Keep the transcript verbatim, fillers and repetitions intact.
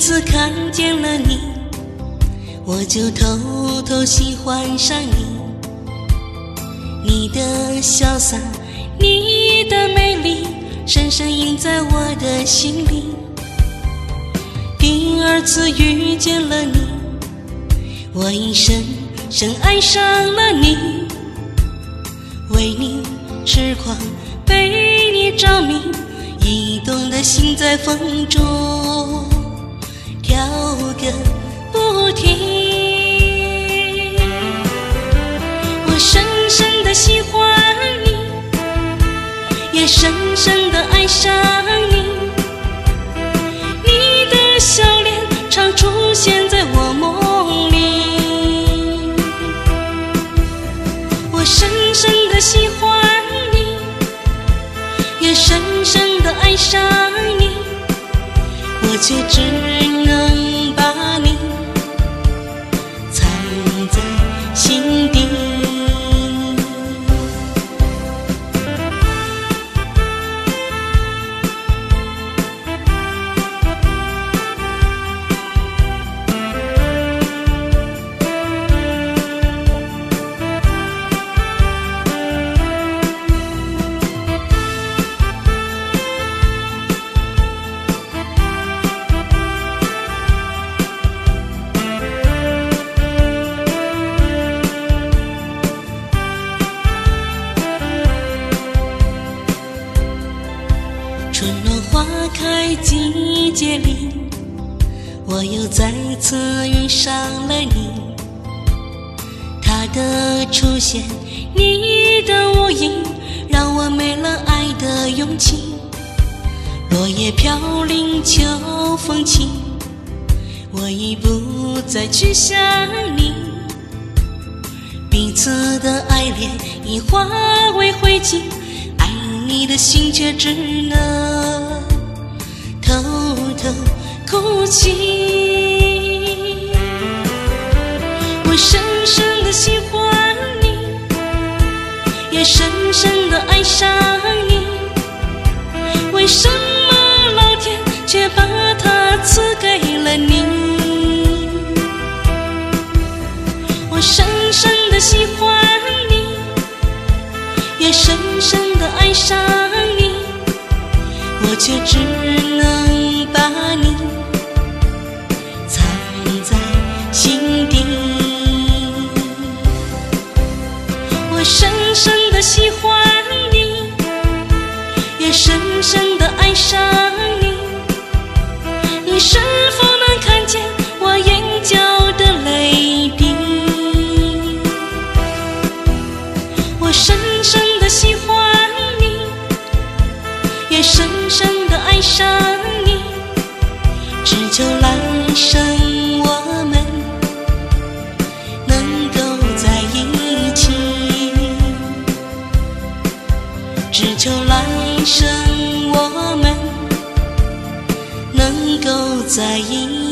次看见了你，我就偷偷喜欢上你。你的潇洒，你的美丽，深深印在我的心里。第二次遇见了你，我已深深爱上了你。为你痴狂，被你着迷，移动的心在风中跳个不停。我深深地喜欢你，也深深地爱上你。你的笑脸常出现在我梦里。我深深地喜欢你，也深深地爱上你，我却只能把你藏在心底。春暖花开季节里，我又再次遇上了你。他的出现，你的无影，让我没了爱的勇气。落叶飘零秋风起，我已不再去想你。彼此的爱恋已化为灰烬，爱你的心却只能偷偷哭泣。我深深地喜欢你，也深深地爱上你。为什么老天却把它赐给了你？我深深地喜欢你，也深深地爱上你，我却只能把你藏在心底。我深深地喜欢你，也深深地爱上你，你是否能看见我眼角的泪滴？我深深地喜欢你，也深深地爱上你，只求来生我们能够在一起，只求来生我们能够在一起。